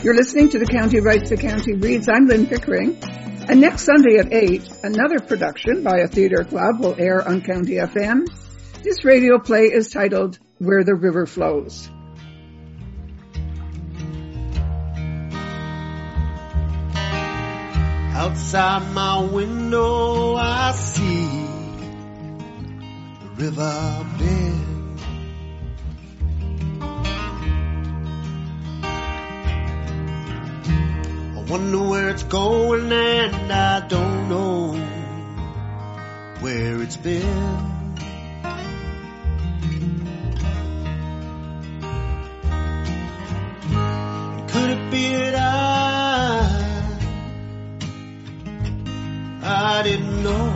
You're listening to The County Writes, The County Reads. I'm Lynn Pickering. And next Sunday at 8, another production by a theater club will air on County FM. This radio play is titled Where the River Flows. Outside my window I see the river bend. I wonder where it's going and I don't know where it's been. Could it be that I didn't know?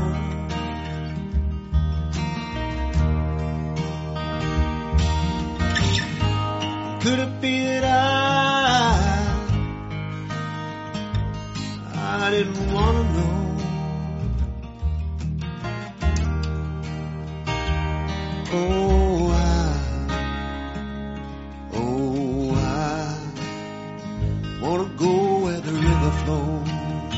Could it be that I didn't want to know? I want to go where the river flows.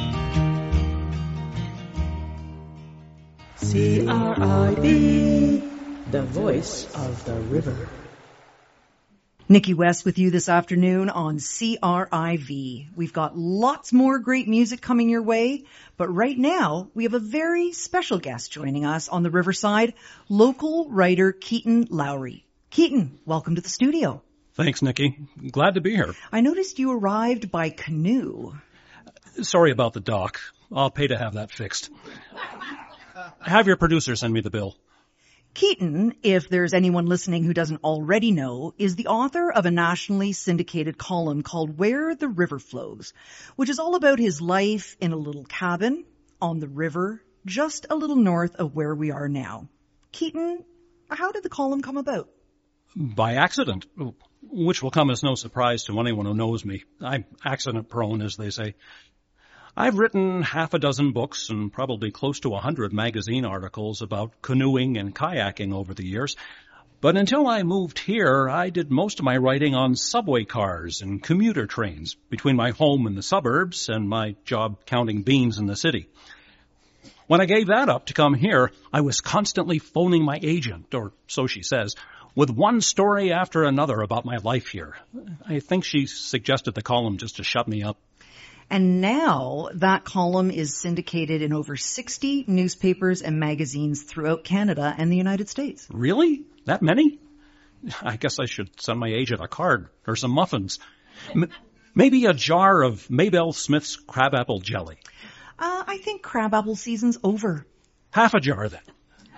CRIV, the voice of the river. Nikki West with you this afternoon on CRIV. We've got lots more great music coming your way, but right now we have a very special guest joining us on the Riverside, local writer Keaton Lowry. Keaton, welcome to the studio. Thanks, Nikki. Glad to be here. I noticed you arrived by canoe. Sorry about the dock. I'll pay to have that fixed. Have your producer send me the bill. Keaton, if there's anyone listening who doesn't already know, is the author of a nationally syndicated column called Where the River Flows, which is all about his life in a little cabin on the river just a little north of where we are now. Keaton, how did the column come about? By accident, which will come as no surprise to anyone who knows me. I'm accident prone, as they say. I've written half a dozen books and probably close to 100 magazine articles about canoeing and kayaking over the years. But until I moved here, I did most of my writing on subway cars and commuter trains between my home in the suburbs and my job counting beans in the city. When I gave that up to come here, I was constantly phoning my agent, or so she says, with one story after another about my life here. I think she suggested the column just to shut me up. And now that column is syndicated in over 60 newspapers and magazines throughout Canada and the United States. Really? That many? I guess I should send my agent a card or some muffins. Maybe a jar of Maybelle Smith's crabapple jelly. I think crabapple season's over. Half a jar, then.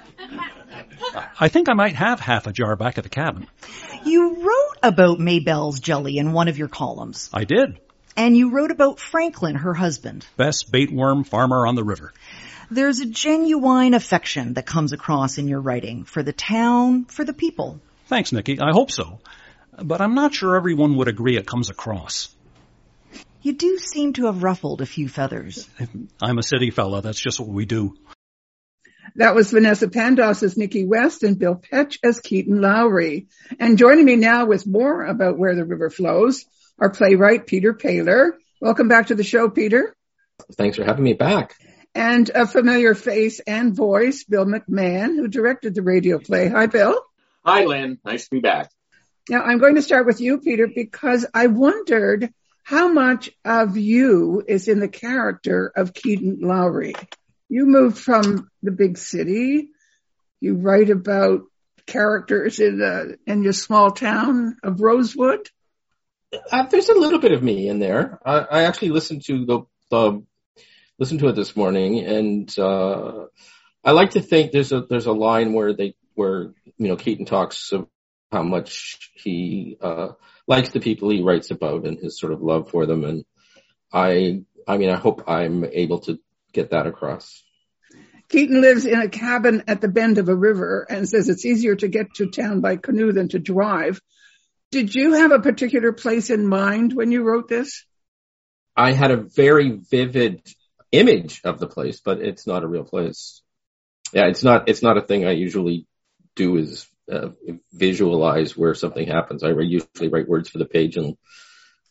I think I might have half a jar back at the cabin. You wrote about Maybelle's jelly in one of your columns. I did. And you wrote about Franklin, her husband. Best baitworm farmer on the river. There's a genuine affection that comes across in your writing for the town, for the people. Thanks, Nikki. I hope so. But I'm not sure everyone would agree it comes across. You do seem to have ruffled a few feathers. I'm a city fella. That's just what we do. That was Vanessa Pandos as Nikki West and Bill Petch as Keaton Lowry. And joining me now with more about Where the River Flows, our playwright, Peter Paylor. Welcome back to the show, Peter. Thanks for having me back. And a familiar face and voice, Bill McMahon, who directed the radio play. Hi, Bill. Hi, Lynn. Nice to be back. Now, I'm going to start with you, Peter, because I wondered how much of you is in the character of Keaton Lowry. You moved from the big city. You write about characters in your small town of Rosewood. There's a little bit of me in there. I actually listened to listened to it this morning, and I like to think there's a line where Keaton talks of how much he likes the people he writes about and his sort of love for them, and I hope I'm able to get that across. Keaton lives in a cabin at the bend of a river and says it's easier to get to town by canoe than to drive. Did you have a particular place in mind when you wrote this? I had a very vivid image of the place, but it's not a real place. Yeah, it's not a thing I usually do is visualize where something happens. I usually write words for the page and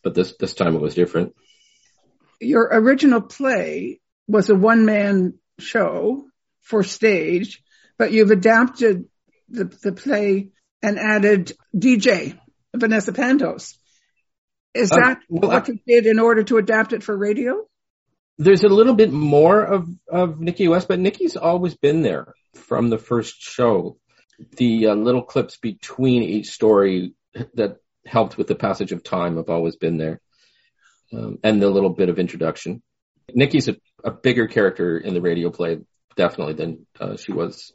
but this time it was different. Your original play was a one-man show for stage, but you've adapted the play and added DJ, Vanessa Pantos. Is that what you did in order to adapt it for radio? There's a little bit more of Nikki West, but Nikki's always been there from the first show. The little clips between each story that helped with the passage of time have always been there. And the little bit of introduction. Nikki's a bigger character in the radio play, definitely, than she was.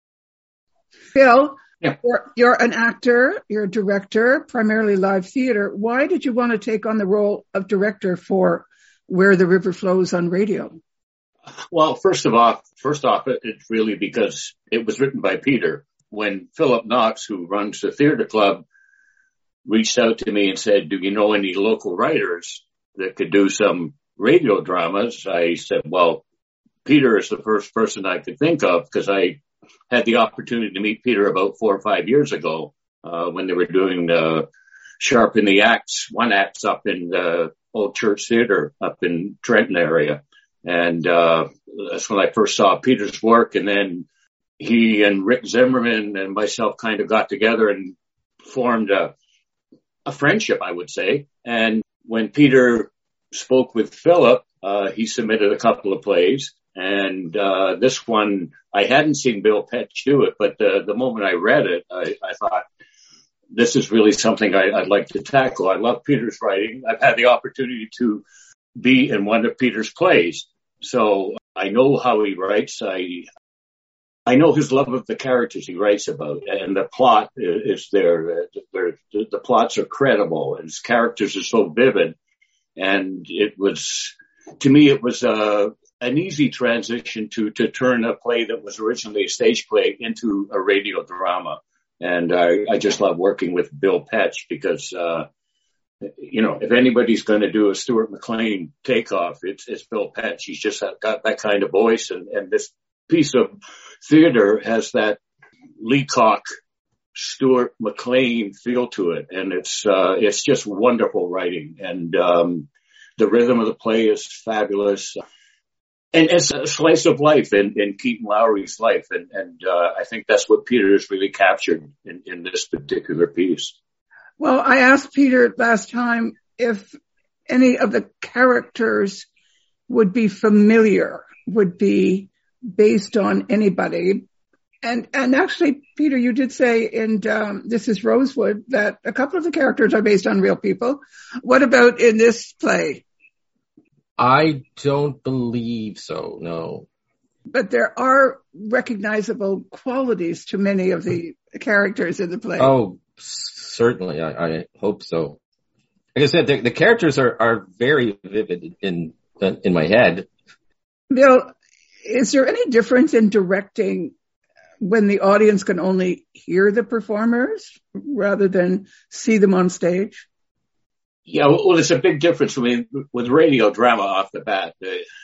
Phil, yeah. You're an actor, you're a director, primarily live theater. Why did you want to take on the role of director for Where the River Flows on radio? Well, first off, it's really because it was written by Peter. When Philip Knox, who runs the theater club, reached out to me and said, do you know any local writers that could do some radio dramas? I said, well, Peter is the first person I could think of, because I had the opportunity to meet Peter about 4 or 5 years ago when they were doing Sharp in the Acts, one acts up in the Old Church Theater up in Trenton area. And that's when I first saw Peter's work. And then he and Rick Zimmerman and myself kind of got together and formed a friendship, I would say. And when Peter spoke with Philip, he submitted a couple of plays. And this one, I hadn't seen Bill Petch do it, but the moment I read it, I thought, this is really something I'd like to tackle. I love Peter's writing. I've had the opportunity to be in one of Peter's plays. So I know how he writes. I know his love of the characters he writes about, and the plot is there. The plots are credible, and his characters are so vivid. And it was, to me, it was an easy transition to turn a play that was originally a stage play into a radio drama. And I just love working with Bill Petch because, if anybody's going to do a Stuart McLean takeoff, it's Bill Petch. He's just got that kind of voice. And this piece of theater has that Leacock, Stuart McLean feel to it. And it's just wonderful writing. And the rhythm of the play is fabulous. And it's a slice of life in Keaton Lowry's life. And I think that's what Peter has really captured in this particular piece. Well, I asked Peter last time if any of the characters would be familiar, would be based on anybody. And actually, Peter, you did say in This is Rosewood that a couple of the characters are based on real people. What about in this play? I don't believe so, no. But there are recognizable qualities to many of the characters in the play. Oh, certainly. I hope so. Like I said, the characters are very vivid in my head. Bill, is there any difference in directing when the audience can only hear the performers rather than see them on stage? Yeah, well, there's a big difference. I mean, with radio drama off the bat,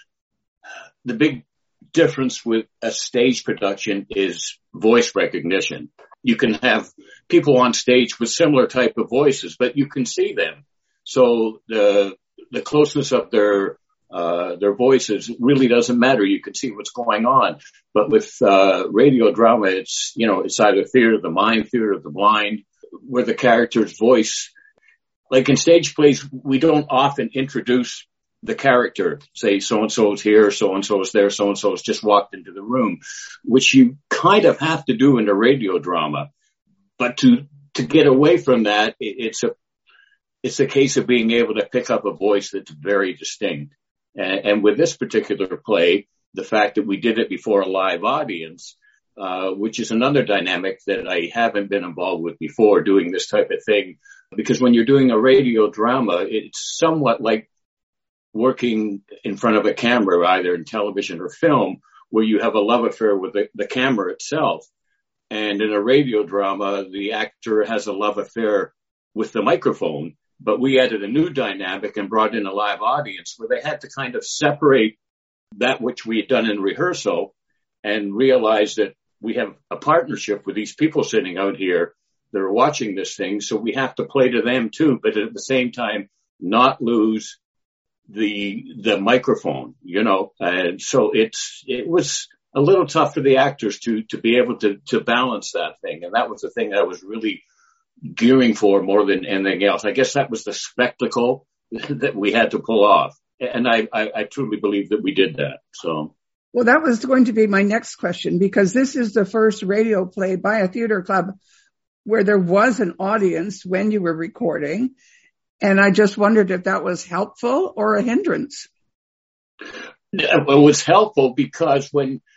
the big difference with a stage production is voice recognition. You can have people on stage with similar type of voices, but you can see them. So the closeness of their voices really doesn't matter. You can see what's going on. But with radio drama, it's either theater of the mind, theater of the blind, where the character's voice. Like in stage plays, we don't often introduce the character, say so-and-so is here, so-and-so is there, so-and-so has just walked into the room, which you kind of have to do in a radio drama. But to get away from that, it's a case of being able to pick up a voice that's very distinct. And with this particular play, the fact that we did it before a live audience, which is another dynamic that I haven't been involved with before, doing this type of thing. Because when you're doing a radio drama, it's somewhat like working in front of a camera, either in television or film, where you have a love affair with the camera itself. And in a radio drama, the actor has a love affair with the microphone. But we added a new dynamic and brought in a live audience where they had to kind of separate that which we had done in rehearsal and realize that we have a partnership with these people sitting out here that are watching this thing. So we have to play to them too, but at the same time, not lose the microphone, and so it was a little tough for the actors to be able to balance that thing. And that was the thing that I was really gearing for more than anything else. I guess that was the spectacle that we had to pull off. And I truly believe that we did that. So. Well, that was going to be my next question, because this is the first radio play by a theater club where there was an audience when you were recording. And I just wondered if that was helpful or a hindrance. It was helpful because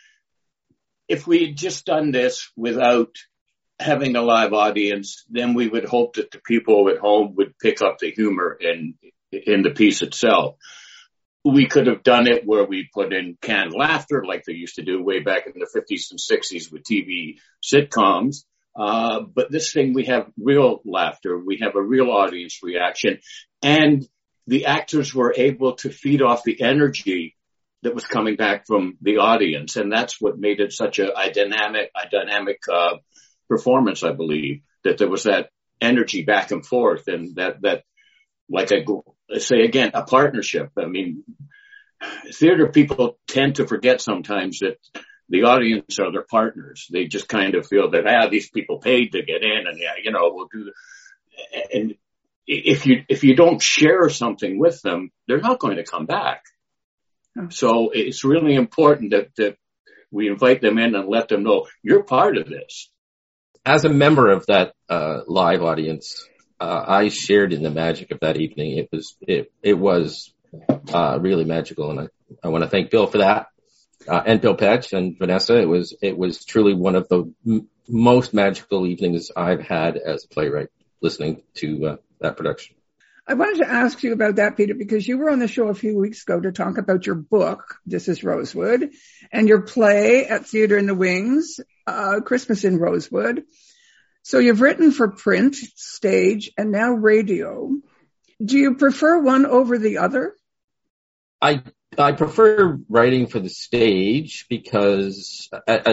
if we had just done this without having a live audience, then we would hope that the people at home would pick up the humor in the piece itself. We could have done it where we put in canned laughter like they used to do way back in the 50s and 60s with TV sitcoms. But this thing, we have real laughter. We have a real audience reaction. And the actors were able to feed off the energy that was coming back from the audience. And that's what made it such a dynamic performance, I believe, that there was that energy back and forth, and that like I say again, a partnership. I mean, theater people tend to forget sometimes that the audience are their partners. They just kind of feel that, these people paid to get in, and we'll do that. And if you don't share something with them, they're not going to come back. So it's really important that we invite them in and let them know you're part of this. As a member of that live audience, I shared in the magic of that evening. It was really magical, and I want to thank Bill for that, and Bill Petch and Vanessa. It was truly one of the most magical evenings I've had as a playwright, listening to that production. I wanted to ask you about that, Peter, because you were on the show a few weeks ago to talk about your book, This is Rosewood, and your play at Theatre in the Wings, Christmas in Rosewood. So you've written for print, stage, and now radio. Do you prefer one over the other? I prefer writing for the stage because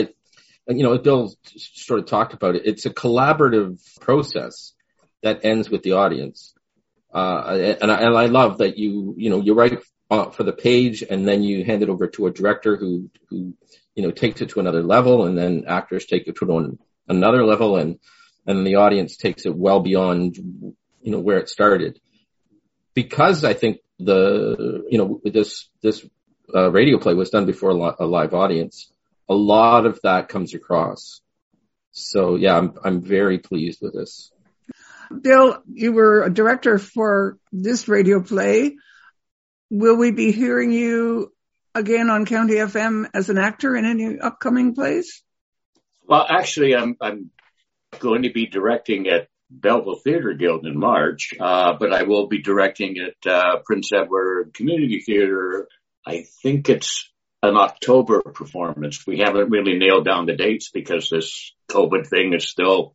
Bill sort of talked about it. It's a collaborative process that ends with the audience. And I love that you write for the page, and then you hand it over to a director who takes it to another level, and then actors take it to another level, and the audience takes it well beyond where it started. Because I think this radio play was done before a live audience, a lot of that comes across. So yeah, I'm very pleased with this. Bill, you were a director for this radio play. Will we be hearing you again on County FM as an actor in any upcoming plays? Well, actually, I'm going to be directing at Belleville Theatre Guild in March, but I will be directing at Prince Edward Community Theatre. I think it's an October performance. We haven't really nailed down the dates because this COVID thing is still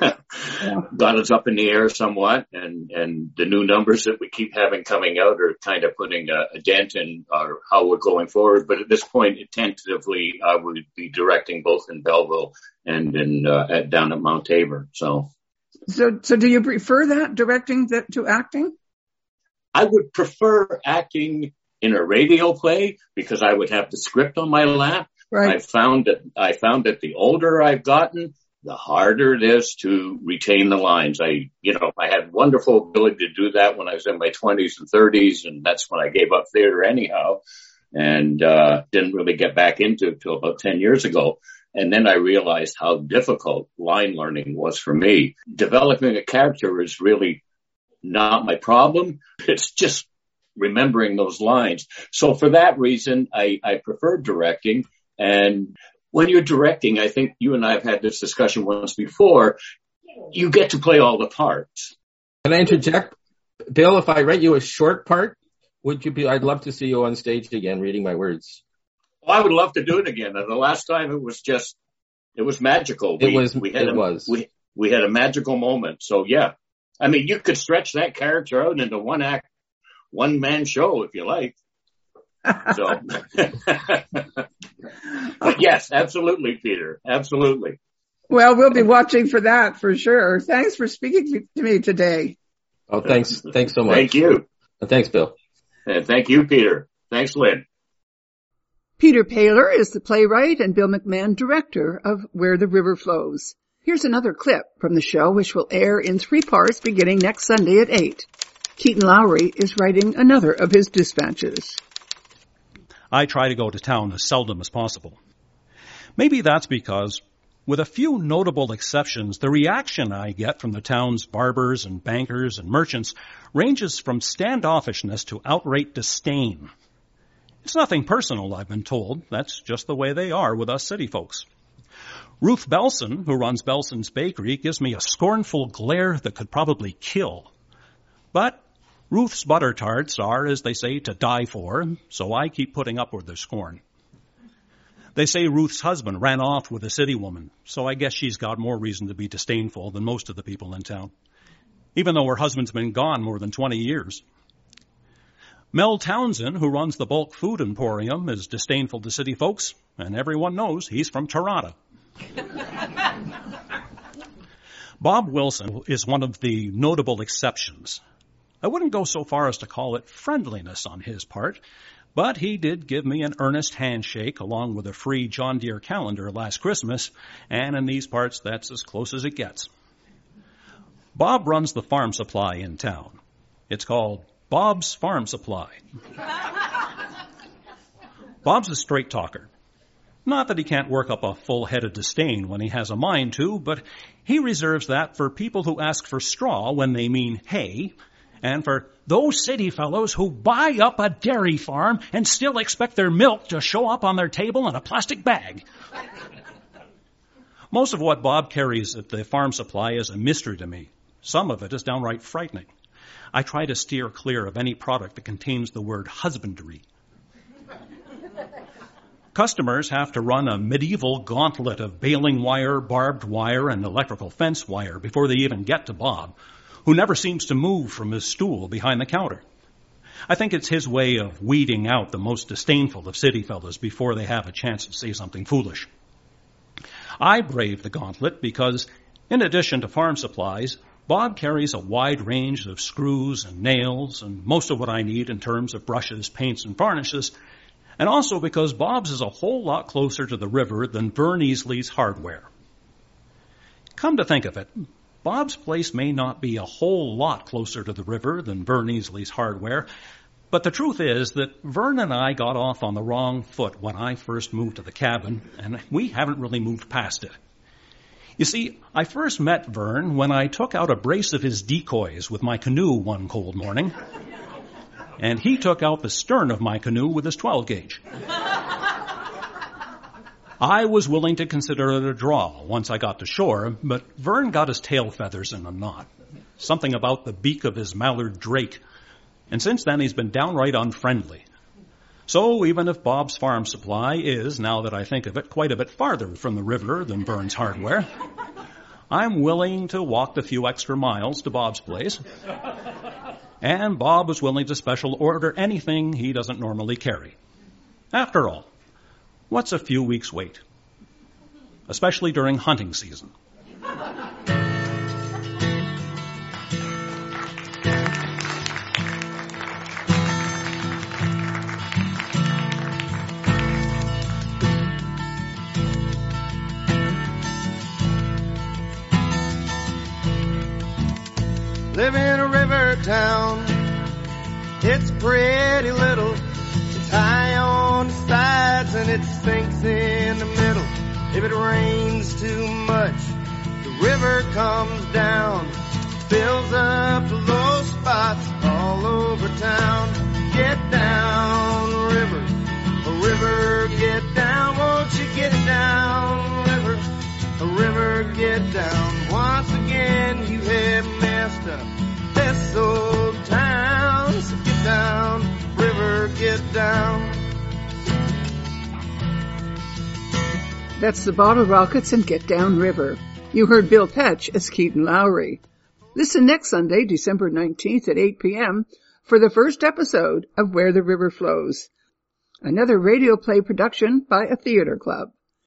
got us up in the air somewhat, and the new numbers that we keep having coming out are kind of putting a dent in how we're going forward. But at this point, tentatively, I would be directing both in Belleville and down at Mount Tabor. So do you prefer that, directing to acting? I would prefer acting in a radio play because I would have the script on my lap. Right. I found that the older I've gotten, the harder it is to retain the lines. I had wonderful ability to do that when I was in my 20s and 30s, and that's when I gave up theater anyhow, and didn't really get back into it till about 10 years ago. And then I realized how difficult line learning was for me. Developing a character is really not my problem. It's just remembering those lines. So for that reason, I prefer directing. And when you're directing, I think you and I have had this discussion once before, you get to play all the parts. Can I interject? Bill, if I write you a short part, I'd love to see you on stage again reading my words. Well, I would love to do it again. And the last time it was magical. We had a magical moment. So yeah, I mean, you could stretch that character out into one-man show if you like. So, but yes, absolutely, Peter. Absolutely. Well, we'll be watching for that for sure. Thanks for speaking to me today. Oh, thanks so much. Thank you. Thanks, Bill. And thank you, Peter. Thanks, Lynn. Peter Paler is the playwright and Bill McMahon director of Where the River Flows. Here's another clip from the show, which will air in 3 parts beginning next Sunday at 8. Keaton Lowry is writing another of his dispatches. I try to go to town as seldom as possible. Maybe that's because, with a few notable exceptions, the reaction I get from the town's barbers and bankers and merchants ranges from standoffishness to outright disdain. It's nothing personal, I've been told. That's just the way they are with us city folks. Ruth Belson, who runs Belson's Bakery, gives me a scornful glare that could probably kill. But Ruth's butter tarts are, as they say, to die for, so I keep putting up with their scorn. They say Ruth's husband ran off with a city woman, so I guess she's got more reason to be disdainful than most of the people in town, even though her husband's been gone more than 20 years. Mel Townsend, who runs the bulk food emporium, is disdainful to city folks, and everyone knows he's from Toronto. Bob Wilson is one of the notable exceptions. I wouldn't go so far as to call it friendliness on his part, but he did give me an earnest handshake along with a free John Deere calendar last Christmas, and in these parts, that's as close as it gets. Bob runs the farm supply in town. It's called Bob's Farm Supply. Bob's a straight talker. Not that he can't work up a full head of disdain when he has a mind to, but he reserves that for people who ask for straw when they mean hay, and for those city fellows who buy up a dairy farm and still expect their milk to show up on their table in a plastic bag. Most of what Bob carries at the farm supply is a mystery to me. Some of it is downright frightening. I try to steer clear of any product that contains the word husbandry. Customers have to run a medieval gauntlet of baling wire, barbed wire, and electrical fence wire before they even get to Bob, who never seems to move from his stool behind the counter. I think it's his way of weeding out the most disdainful of city fellas before they have a chance to say something foolish. I brave the gauntlet because, in addition to farm supplies, Bob carries a wide range of screws and nails and most of what I need in terms of brushes, paints, and varnishes, and also because Bob's is a whole lot closer to the river than Vern Easley's Hardware. Come to think of it, Bob's place may not be a whole lot closer to the river than Vern Easley's Hardware, but the truth is that Vern and I got off on the wrong foot when I first moved to the cabin, and we haven't really moved past it. You see, I first met Vern when I took out a brace of his decoys with my canoe one cold morning, and he took out the stern of my canoe with his 12-gauge. I was willing to consider it a draw once I got to shore, but Vern got his tail feathers in a knot, something about the beak of his mallard drake, and since then he's been downright unfriendly. So even if Bob's Farm Supply is, now that I think of it, quite a bit farther from the river than Vern's Hardware, I'm willing to walk the few extra miles to Bob's place. And Bob was willing to special order anything he doesn't normally carry. After all, what's a few weeks' wait? Especially during hunting season. Live in a river town, it's pretty little. It's high on the sides and it sinks in the middle. If it rains too much, the river comes down, fills up the low spots all over town. Get down, river, get down, won't you get down, river, get down. Once again you have messed up this old town, so get down, river, get down. That's the Bottle Rockets and Get Down River. You heard Bill Petch as Keaton Lowry. Listen next Sunday, December 19th at 8 p.m. for the first episode of Where the River Flows, another radio play production by a theater club.